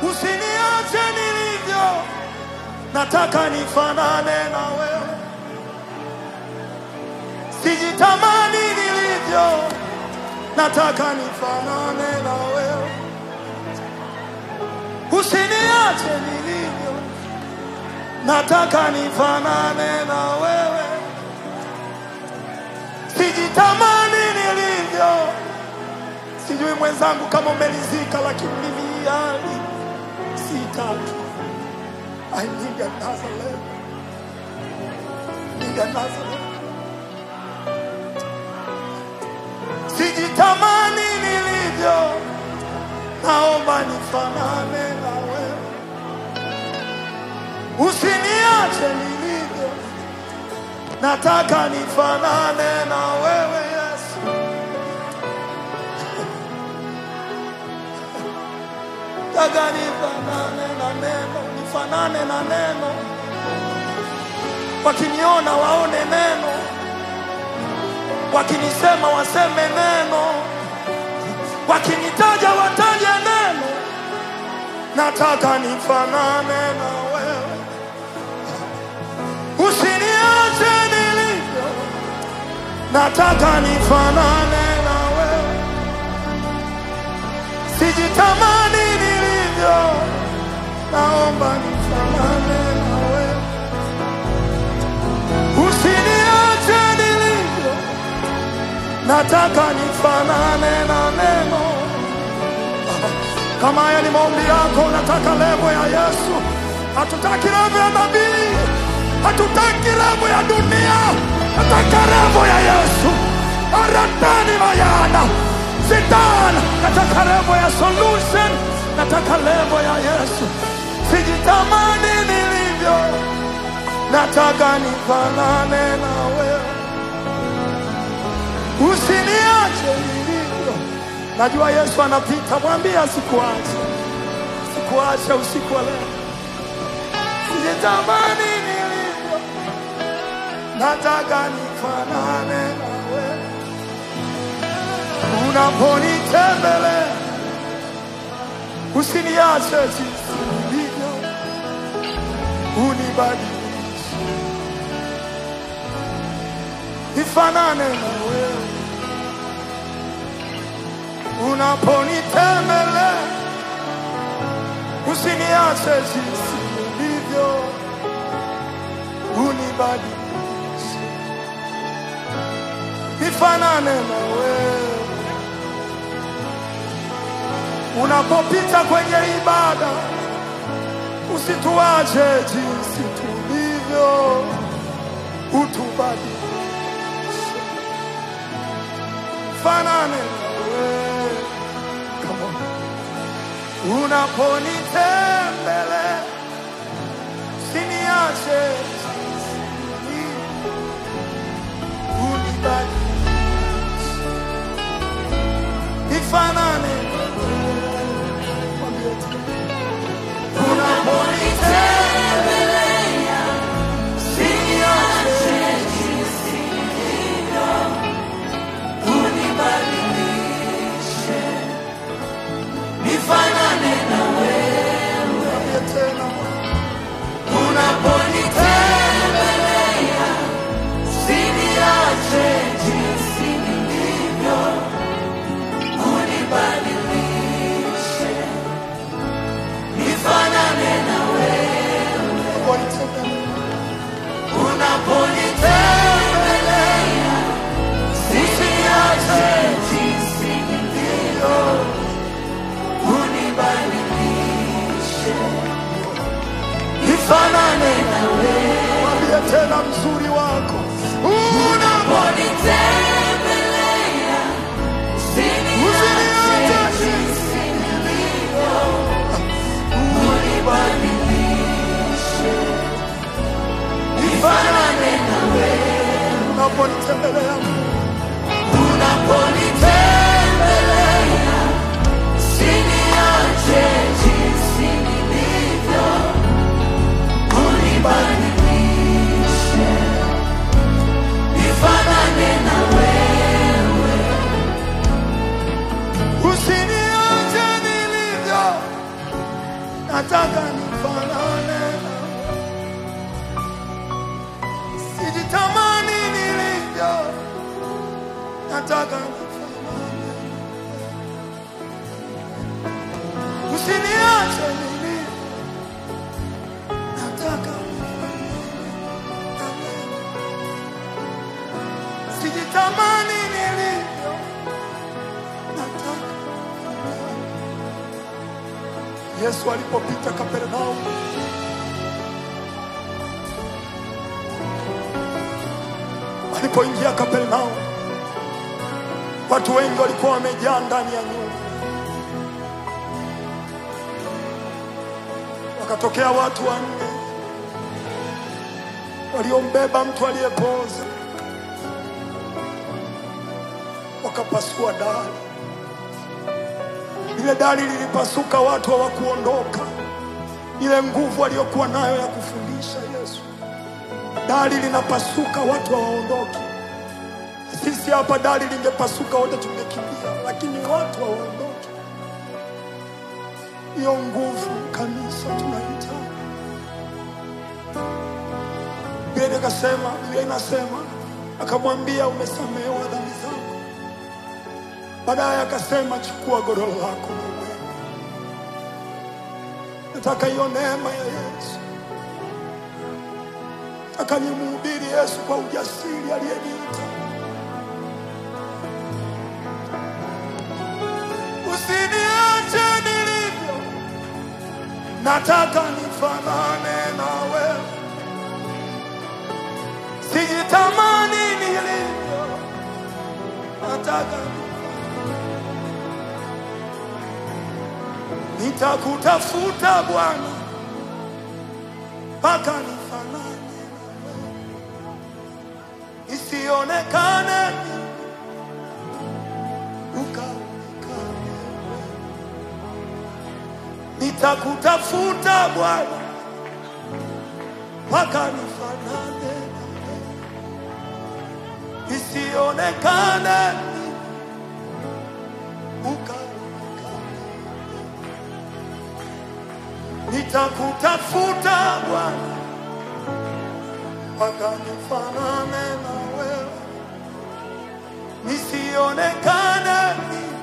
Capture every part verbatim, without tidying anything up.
Usiniache nilivyo, nataka nifanane na wewe. Sijitamani nilivyo, nataka nifanane na wewe. Usiniache nilivyo, nataka nifanane na wewe. Sijitamani nilivyo. Sijui mwenzangu kama umelizika, lakini mimi hali sitaki. I need another level. Need another level. Sijitamani nilivyo, naomba nifanane na wewe. Usiniache nilivyo, nataka nifanane na wewe Yesu. Nataka nifanane na neno, nifanane na neno. Wakiniona waone neno, wakinisema waseme neno, wakinitaja wataje neno. Nataka nifanane na wewe. Usiniache nilivyo, nataka nifanane na wewe. Sijitamani nilivyo, naomba nifanane na wewe. Usiniache nilivyo, nataka nifanane na neno. Kama haya ni maombi yako, unataka levo ya Yesu. Hatutaki levo ya nabii, hatutaki levo ya dunia, nataka levo ya Yesu. Aratani mayana sitana, nataka levo ya solution, nataka levo ya Yesu. Sijitamani nilivyo, nataka nifanane na wewe. Usiniache nilivyo. Najua Yesu anapita, mwambie asikuache. Sikuache usiku wa leo. Sijitamani nilivyo, nataka nifanane na wewe. Unaponitembelea, usiniache jinsi nilivyo, unibadilishe nifanane na wewe. Unaponitembelea, usiniache jinsi nilivyo, unibadilishe nifanane na wewe. Unapopita kwenye ibada, usituache jinsi tulivyo, utubadilishe fanane na wewe. Come on. Unaponitembelea, usiniache jinsi nilivyo, unibadilishe nifanane na wewe. Unaponitembelea, usiniache jinsi nilivyo, unibadilishe nifanane na wewe. Unaponitembelea, usiniache jinsi nilivyo, unibadilishe nifanane na wewe. Unaponitembelea, usiniache jinsi nilivyo, unibadilishe nifanane na wewe. Mwambie tena mzuri wako. Unaponitembelea, usiniache jinsi nilivyo, unibadilishe nifanane na wewe. Unaponitembelea, Unaponitembelea, usiniache jinsi nilivyo, unibadilishe nataka nifanane nawe. Sijitamani nilivyo, nataka nifanane nawe. Usiniache nilivyo, nataka nifanane nawe. Sijitamani nilivyo, nataka. Yesu alipopita Kapernaum, alipoingia Kapernaum, watu wengi walikuwa wamejaa ndani ya nyumba. Wakatokea watu wanne waliombeba mtu aliyepooza, wakapasua dari. Ile dari lilipasuka, watu hawakuondoka. Ile nguvu aliyokuwa nayo ya kufundisha Yesu, dari linapasuka, watu hawaondoki. Sisi hapa dari lingepasuka, wote tungekimbia, lakini watu hawaondoki. Hiyo nguvu kanisa tunahitaji. Biblia inasema, Biblia inasema akamwambia, umesamehewa dhambi zako. Baadaye akasema, chukua godoro lako mwenyewe. Nataka hiyo neema ya Yesu. Nataka nimhubiri Yesu kwa ujasiri aliyeniita. Usiniache nilivyo, nataka nifanane nawe. Sijitamani nilivyo, nataka. Nitakutafuta Bwana mpaka nifanane nawe. Nisionekane ukaonekane wewe. Nitakutafuta Bwana mpaka nifanane nawe. Nisionekane ukaonekane. Nitakutafuta Bwana mpaka nifanane na wewe. Nisionekane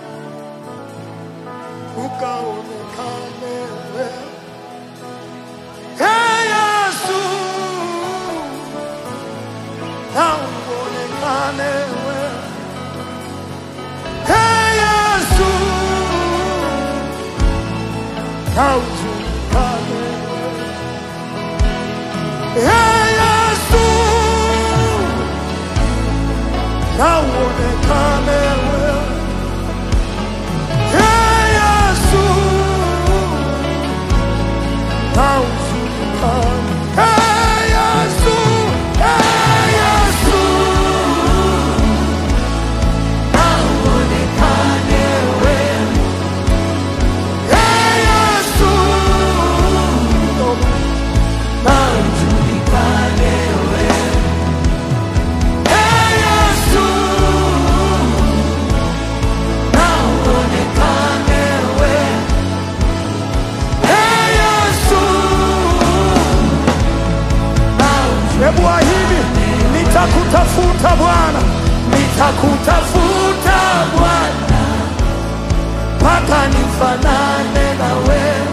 ukaonekane wewe. Hey Yesu, na uonekane wewe. Hey Yesu, na ujulikane wewe. Hey Yesu, na uonekane wewe. Hey Yesu, na ujulikane. Hey Yesu, hey Yesu, na uonekane wewe. Hey Yesu, na ujulikane wewe. Hey Yesu, na uonekane wewe. Hey Yesu, hebu ahidi, nitakutafuta Bwana, nitakutafuta Bwana mpaka nifanane na wewe.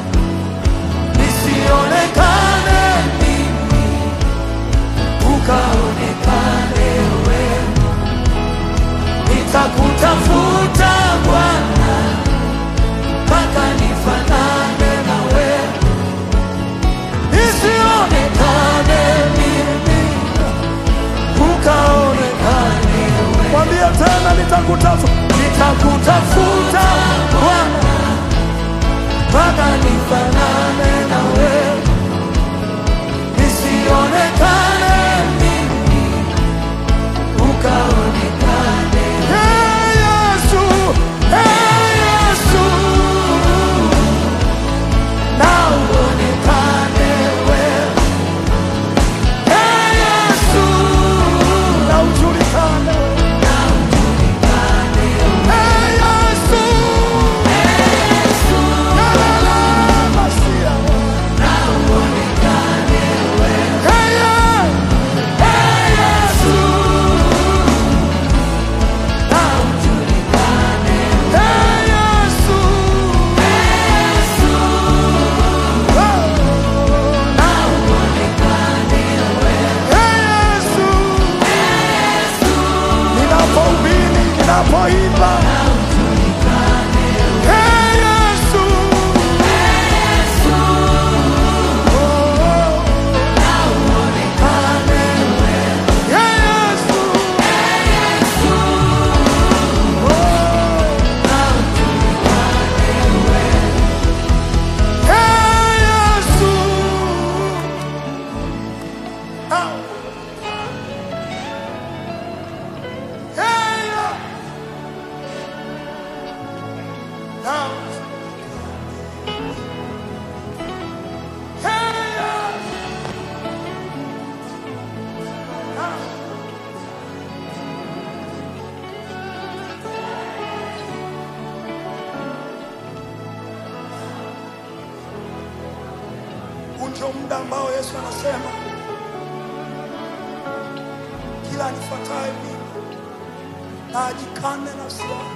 Nisionekane mimi, ukaonekane wewe. Nitakutafuta Bwana mpaka nifanane na wewe. Nisionekane mimi, ukaonekane wewe. Mwambie tena, nitakutafuta, nitakutafuta Bwana mpaka nifanane na wewe. Nisionekane mimi, ukaonekane. Hey Yesu, hey Yesu, na uonekane wewe. Hey Yesu, na ujulikane. Hey Yesu, hey Yesu, la la la. tunapoimba Hey Yesu, oh, Hey Yesu, ndio muda ambao Yesu anasema kila anifuataye mimi na ajikane nafsi yake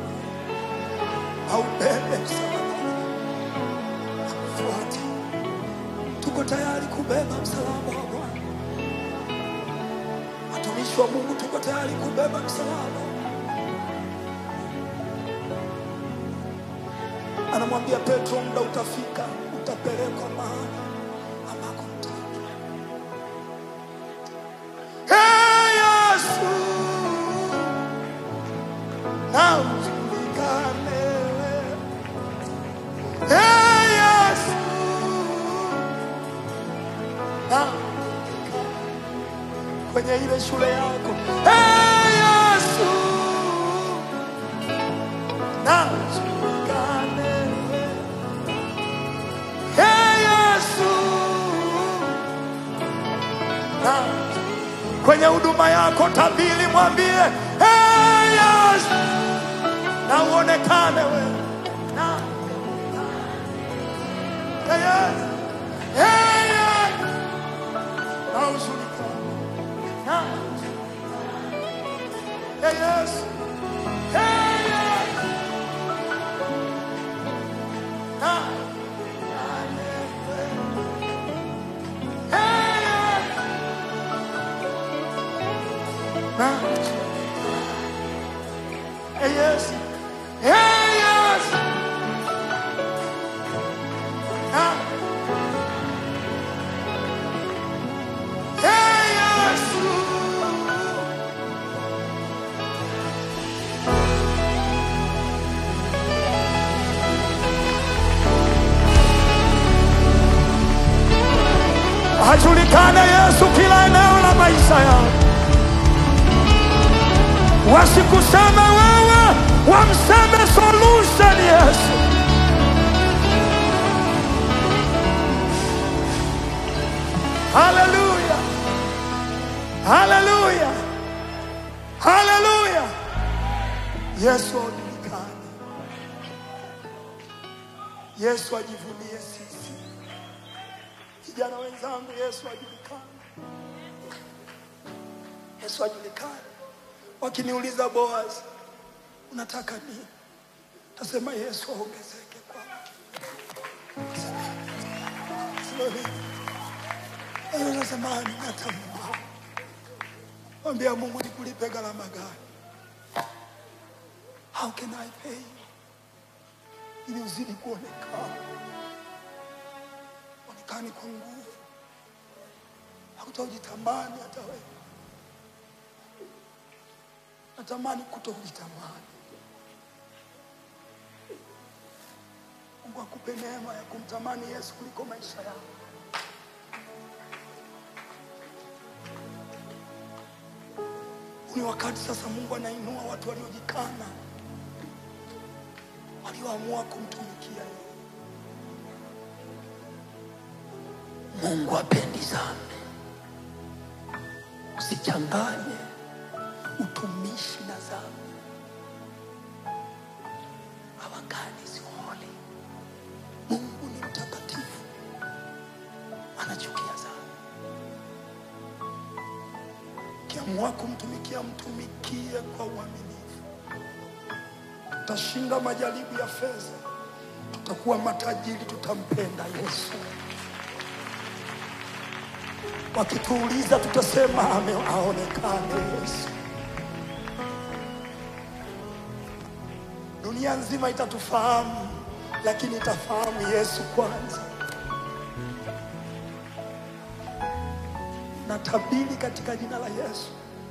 aubebe msalaba afuate. Tuko tayari kubeba msalaba wa Bwana. Watumishi wa Mungu, tuko tayari kubeba msalaba. Anamwambia Petro, muda utafika, utapelekwa mahali ambako mtaki. Hey Yesu, na ujulikane. Hey Yesu, na kwenye ile shule yako. Hey Yesu, na ujulikane. Hey Yesu, na kwenye huduma yako tabiri, mwambie Hey Yesu, na uonekane wewe. Na Hey Yesu, Hey Yesu, na ujulikane. Na Hey Yesu, Hey Yesu, na Hey yes, hey yes, ah, hey yes. Ajulikane Yesu kila eneo la maisha yao. Wasikuseme wewe, wamseme solution Yesu. Hallelujah, hallelujah, hallelujah. Yesu ajulikane, Yesu ajivunie sisi. Vijana wenzangu, Yesu ajulikane, Yesu ajulikane. Wakiniuliza Boaz, unataka nini? Tasema Yesu aongezeke kwangu. Sio nasema hata Mungu. Mwambia Mungu, nikulipe gharama gani? How can I pay you? Ili uzidi kuonekana. Onekani kwa nguvu. Hakutajitamani hata wewe. Natamani kutokujitamani. Mungu akupe neema ya kumtamani Yesu kuliko maisha yako. Ni wakati sasa Mungu anainua watu waliojikana, walioamua kumtumikia yeye. Mungu apendi dhambi. Usichanganye utumishi na dhambi. Our God is holy. Mungu ni mtakatifu. Anachukia dhambi. Kiamua kumtumikia, mtumikie kwa uaminifu. Tutashinda majaribu ya fedha. Tutakuwa matajiri, tutampenda Yesu. Wakituuliza tutasema aonekane Yesu. Dunia nzima itatufahamu, lakini itafahamu Yesu kwanza. Natabiri katika jina la Yesu.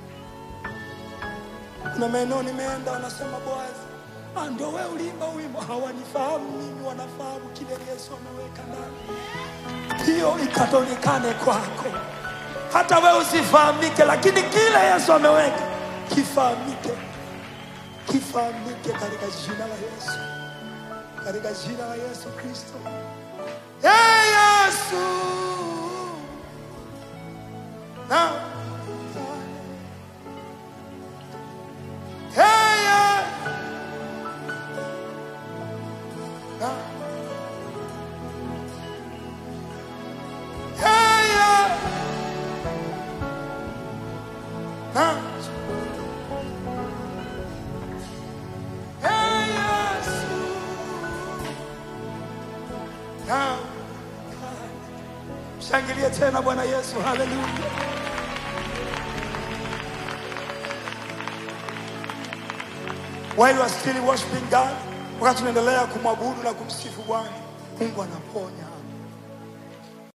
Kuna maeneo nimeenda wanasema Boazi, ah, ndio wewe uliimba wimbo. Hawanifahamu mimi, wanafahamu kile Yesu ameweka ndani. Hiyo ikaonekane kwako. Hata wewe usifahamike, lakini kile Yesu ameweka kifahamike. Kifahamike katika jina la Yesu. Katika jina la Yesu Kristo. Hey Yesu. Na Hey yeah. Na Hey yeah. Na Hey Yesu. Na shangilia tena Bwana Yesu. Hallelujah. While we are still worshiping God, wakati tunaendelea kumwabudu na kumsifu Bwana, Mungu anaponya.